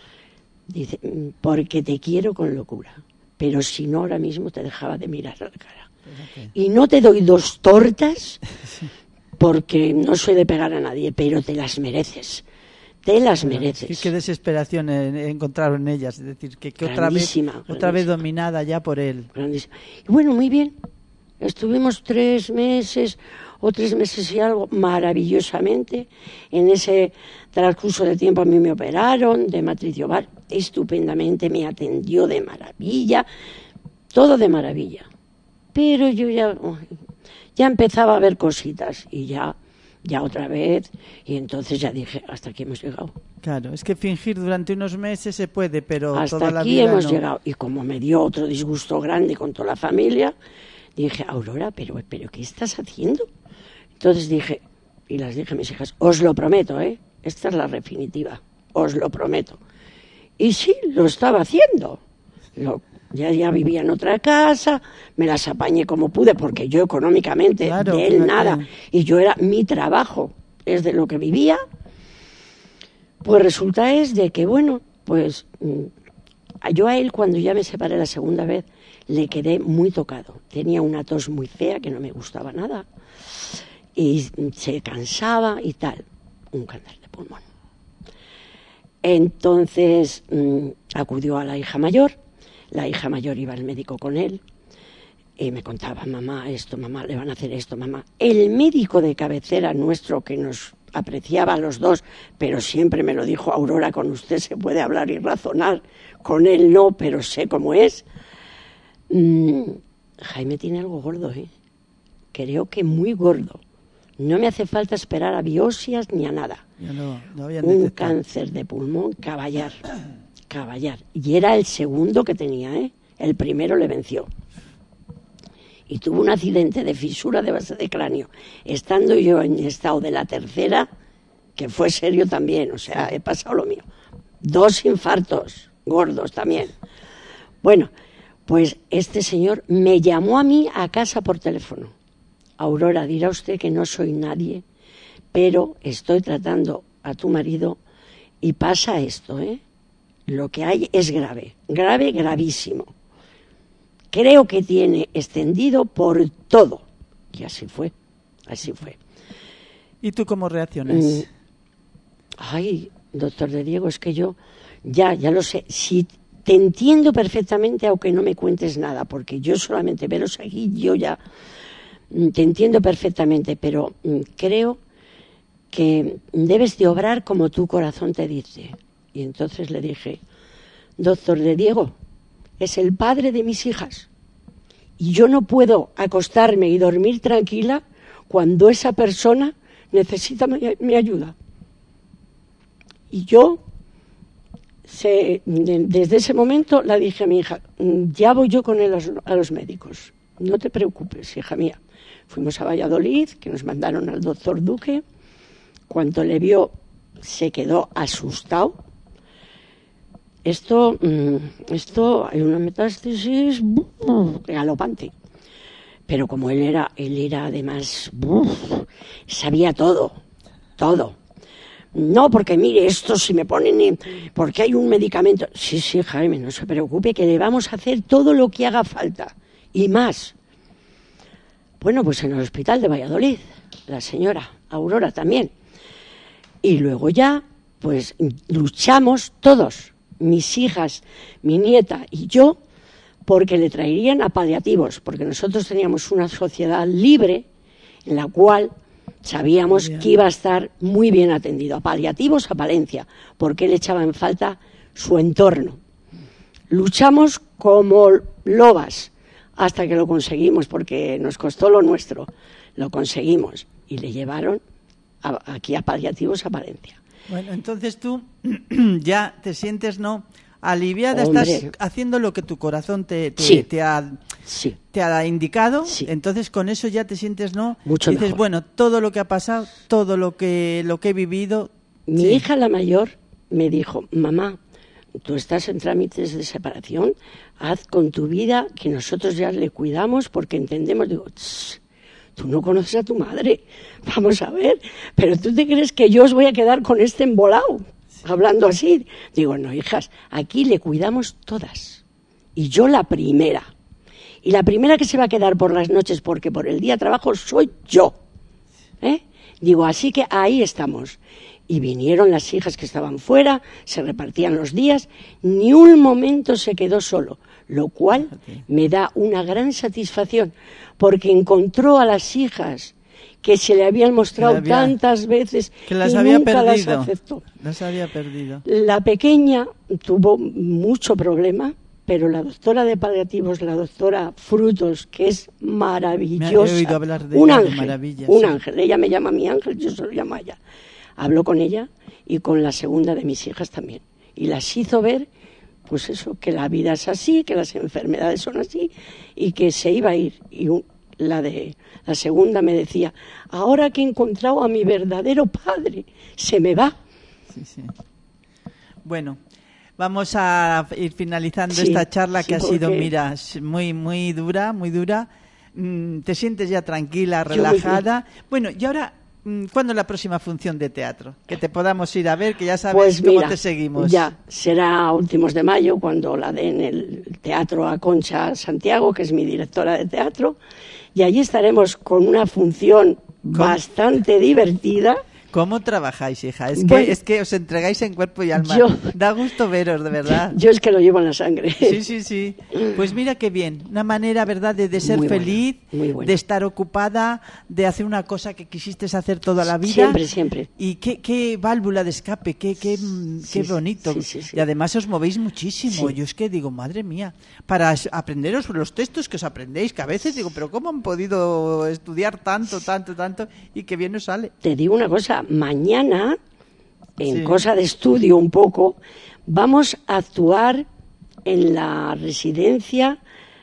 C: dice, porque te quiero con locura, pero si no, ahora mismo te dejaba de mirar a la cara. Okay. Y no te doy dos tortas, porque no soy de pegar a nadie, pero te las mereces. te las
B: Claro,
C: mereces.
B: sí, qué desesperación eh, encontraron en ellas, es decir, que, que otra vez,
C: Grandísima,
B: otra vez
C: grandísima.
B: dominada ya por él.
C: Grandísima. Y bueno, muy bien. Estuvimos tres meses o tres meses y algo maravillosamente. En ese transcurso de tiempo a mí me operaron de matriz y ovar estupendamente, me atendió de maravilla, todo de maravilla. Pero yo ya, ya empezaba a ver cositas y ya, ya otra vez, y entonces ya dije, hasta aquí hemos llegado.
B: Claro, es que fingir durante unos meses se puede, pero
C: Hasta
B: toda la
C: aquí
B: vida
C: hemos
B: no.
C: llegado. Y como me dio otro disgusto grande con toda la familia, dije, Aurora, pero, pero ¿qué estás haciendo? Entonces dije, y las dije a mis hijas, os lo prometo, ¿eh? Esta es la definitiva, os lo prometo. Y sí, lo estaba haciendo. Lo, ya, ya vivía en otra casa, me las apañé como pude, porque yo económicamente,
B: Claro,
C: de él
B: fíjate.
C: nada, y yo era mi trabajo, es de lo que vivía. Pues resulta es de que, bueno, pues yo a él cuando ya me separé la segunda vez, le quedé muy tocado. Tenía una tos muy fea que no me gustaba nada y se cansaba y tal. Un cáncer de pulmón. Entonces mmm, acudió a la hija mayor. La hija mayor iba al médico con él y me contaba, mamá, esto, mamá, le van a hacer esto, mamá. El médico de cabecera nuestro que nos apreciaba a los dos, pero siempre me lo dijo, Aurora, con usted se puede hablar y razonar, con él no, pero sé cómo es. Mm, Jaime tiene algo gordo, ¿eh? Creo que muy gordo. No me hace falta esperar a biopsias ni a nada.
B: Ya no, no habían
C: Un
B: detectado.
C: cáncer de pulmón, caballar, caballar. Y era el segundo que tenía, ¿eh? El primero le venció. Y tuvo un accidente de fisura de base de cráneo, estando yo en estado de la tercera, que fue serio también, o sea, he pasado lo mío. Dos infartos gordos también. Bueno, pues este señor me llamó a mí a casa por teléfono. Aurora, dirá usted que no soy nadie, pero estoy tratando a tu marido y pasa esto, ¿eh? Lo que hay es grave, grave, gravísimo. Creo que tiene extendido por todo. Y así fue, así fue.
B: ¿Y tú cómo reaccionas?
C: Mm, ay, doctor de Diego, es que yo ya, ya lo sé. Si te entiendo perfectamente, aunque no me cuentes nada, porque yo solamente veros aquí, yo ya mm, te entiendo perfectamente, pero mm, creo que debes de obrar como tu corazón te dice. Y entonces le dije, doctor de Diego, es el padre de mis hijas. Y yo no puedo acostarme y dormir tranquila cuando esa persona necesita mi, mi ayuda. Y yo, se, de, desde ese momento, le dije a mi hija, ya voy yo con él a los, a los médicos. No te preocupes, hija mía. Fuimos a Valladolid, que nos mandaron al doctor Duque. Cuando le vio, se quedó asustado. Esto, esto, hay una metástasis galopante. Pero como él era, él era además, uf, sabía todo, todo. No, porque mire, esto si me ponen, porque hay un medicamento. Sí, sí, Jaime, no se preocupe, que le vamos a hacer todo lo que haga falta. Y más. Bueno, pues en el hospital de Valladolid, la señora Aurora también. Y luego ya, pues luchamos todos. Mis hijas, mi nieta y yo, porque le traerían a paliativos, porque nosotros teníamos una sociedad libre en la cual sabíamos que iba a estar muy bien atendido, a paliativos a Palencia, porque él echaba en falta su entorno. Luchamos como lobas hasta que lo conseguimos, porque nos costó lo nuestro, lo conseguimos y le llevaron a, aquí a paliativos a Palencia.
B: Bueno, entonces tú ya te sientes, ¿no?, aliviada,
C: Hombre.
B: Estás haciendo lo que tu corazón te, te,
C: Sí.
B: te, ha,
C: Sí.
B: te ha indicado,
C: Sí.
B: entonces con eso ya te sientes, ¿no?
C: Mucho
B: Dices,
C: mejor.
B: bueno, todo lo que ha pasado, todo lo que, lo que he vivido...
C: Mi
B: sí.
C: hija, la mayor, me dijo, mamá, tú estás en trámites de separación, haz con tu vida que nosotros ya le cuidamos porque entendemos. Digo, tss, tú no conoces a tu madre, vamos a ver, pero tú te crees que yo os voy a quedar con este embolado, hablando así. Digo, no, hijas, aquí le cuidamos todas, y yo la primera, y la primera que se va a quedar por las noches porque por el día trabajo soy yo, ¿eh? Digo, así que ahí estamos, Y vinieron las hijas que estaban fuera, se repartían los días, ni un momento se quedó solo, lo cual me da una gran satisfacción, porque encontró a las hijas que se le habían mostrado
B: había,
C: tantas veces
B: que las
C: y
B: había
C: nunca
B: perdido,
C: las aceptó.
B: Las había perdido.
C: La pequeña tuvo mucho problema, pero la doctora de paliativos, la doctora Frutos, que es maravillosa,
B: me he oído hablar de
C: un
B: ella,
C: ángel,
B: de maravillas,
C: un
B: sí.
C: ángel, ella me llama mi ángel, yo se lo llamo a ella. Habló con ella y con la segunda de mis hijas también, y las hizo ver, pues eso, que la vida es así, que las enfermedades son así, y que se iba a ir. Y un, la de la segunda me decía, ahora que he encontrado a mi verdadero padre, se me va.
B: Sí, sí. Bueno, vamos a ir finalizando
C: Sí,
B: esta charla que
C: sí,
B: ha sido,
C: porque-
B: mira, muy, muy dura, muy dura. Mm, te sientes ya tranquila,
C: Yo muy
B: relajada. Bueno, y ahora, mm, ¿cuándo es la próxima función de teatro? Que te podamos ir a ver, que ya sabes
C: Pues
B: cómo
C: mira,
B: te seguimos.
C: ya, será a últimos de mayo cuando la den el teatro a Concha Santiago, que es mi directora de teatro, y allí estaremos con una función bastante divertida.
B: ¿Cómo trabajáis, hija? Es que,
C: Bueno,
B: es que os entregáis en cuerpo y alma.
C: yo-
B: Da gusto veros, de verdad.
C: Yo es que lo llevo en la sangre.
B: Sí, sí, sí. Pues mira qué bien. Una manera, ¿verdad?, de, de ser
C: Muy buena,
B: feliz,
C: muy buena.
B: de estar ocupada, de hacer una cosa que quisiste hacer toda la vida.
C: Siempre, siempre.
B: Y qué, qué válvula de escape, qué, qué, mm,
C: Sí,
B: qué bonito.
C: sí, sí, sí.
B: Y además os movéis muchísimo.
C: Sí.
B: Yo es que digo, madre mía, para es- aprenderos los textos que os aprendéis, que a veces digo, pero ¿cómo han podido estudiar tanto, tanto, tanto? Y qué bien os sale.
C: Te digo una cosa, mañana, en
B: Sí.
C: cosa de estudio un poco, vamos a actuar en la residencia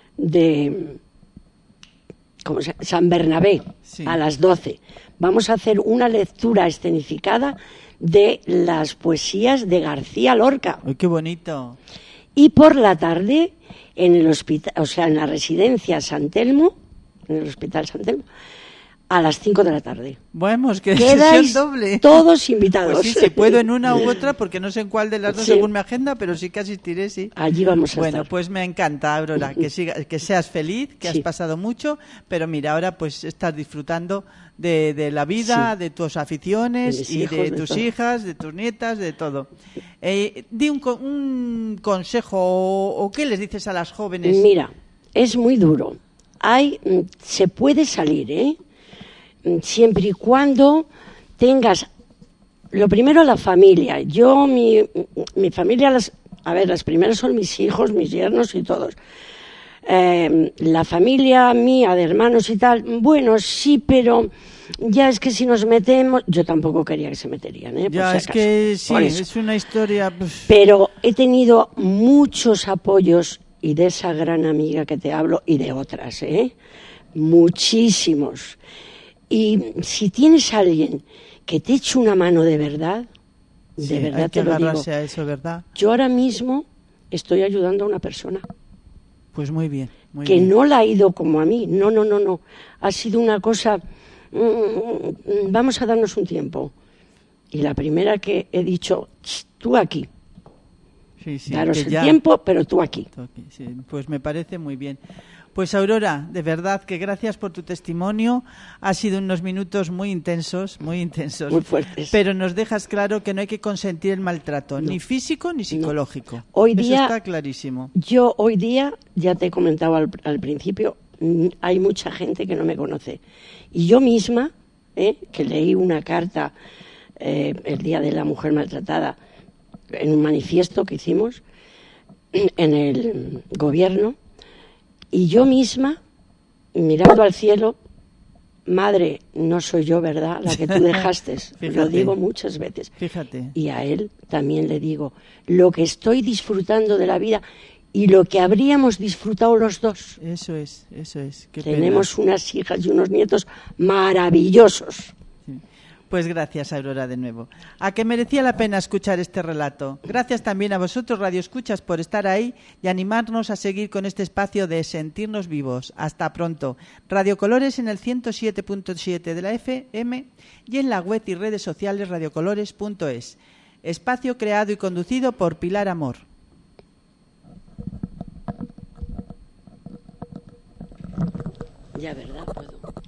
C: de ¿cómo se llama? San Bernabé,
B: Sí.
C: a las doce. Vamos a hacer una lectura escenificada de las poesías de García Lorca.
B: Ay, qué bonito.
C: Y por la tarde, en el hospital, o sea, en la residencia San Telmo, en el hospital San Telmo, a las cinco de la tarde.
B: Bueno, es que
C: Quedáis
B: sesión doble.
C: todos invitados.
B: Pues sí, si puedo en una u otra, porque no sé en cuál de las dos
C: Sí.
B: según mi agenda, pero sí que asistiré, sí.
C: Allí vamos a
B: Bueno,
C: estar.
B: pues me encanta, Aurora, que siga, que seas feliz, que has
C: Sí.
B: pasado mucho, pero mira, ahora pues estás disfrutando de, de la vida,
C: Sí.
B: de tus aficiones
C: De mis
B: y
C: hijos,
B: de
C: de
B: tus
C: todo.
B: hijas, de tus nietas, de todo. Eh, di un, co- un consejo o, o qué les dices a las jóvenes.
C: Mira, es muy duro. Hay, mm, se puede salir, ¿eh? Mm, Siempre y cuando tengas, lo primero, la familia. Yo, mi, mi familia, las, a ver, las primeras son mis hijos, mis yernos y todos. Eh, la familia mía de hermanos y tal, bueno, sí, pero ya es que si nos metemos, yo tampoco quería que se meterían, ¿eh? Por
B: Ya,
C: si
B: es
C: acaso.
B: que sí,
C: Por eso.
B: es una historia... pues,
C: Pero he tenido muchos apoyos, y de esa gran amiga que te hablo y de otras, ¿eh? Muchísimos. Y si tienes a alguien que te eche una mano de verdad, de
B: sí,
C: verdad
B: hay que
C: te lo digo.
B: agarrarse a eso, ¿verdad?
C: Yo ahora mismo estoy ayudando a una persona
B: Pues muy bien, muy
C: que
B: bien.
C: no la ha ido como a mí. No, no, no, no. Ha sido una cosa. mm, Vamos a darnos un tiempo. Y la primera que he dicho, "Ch, tú aquí.
B: Sí, sí,
C: Daros
B: que
C: el
B: ya-
C: tiempo, pero tú aquí".
B: toque, sí, pues me parece muy bien. Pues Aurora, de verdad que gracias por tu testimonio. Ha sido unos minutos muy intensos, muy intensos.
C: Muy fuertes.
B: Pero nos dejas claro que no hay que consentir el maltrato, ni físico ni psicológico.
C: Hoy
B: Eso
C: día-
B: está clarísimo.
C: Yo hoy día, ya te he comentado al, al principio, mm, hay mucha gente que no me conoce. Y yo misma, ¿eh? que leí una carta eh, el Día de la Mujer Maltratada en un manifiesto que hicimos en el gobierno, y yo misma, mirando al cielo, madre, no soy yo, ¿verdad?, la que tú dejaste. Lo
B: Fíjate.
C: digo muchas veces.
B: Fíjate.
C: Y a él también le digo, lo que estoy disfrutando de la vida y lo que habríamos disfrutado los dos.
B: Eso es, eso es. Qué pena.
C: Tenemos unas hijas y unos nietos maravillosos.
B: Pues gracias, Aurora, de nuevo. A que merecía la pena escuchar este relato. Gracias también a vosotros, Radio Escuchas, por estar ahí y animarnos a seguir con este espacio de sentirnos vivos. Hasta pronto. Radio Colores en el ciento siete punto siete de la F M y en la web y redes sociales radiocolores punto es. Espacio creado y conducido por Pilar Amor.
C: Ya, ¿verdad? Puedo.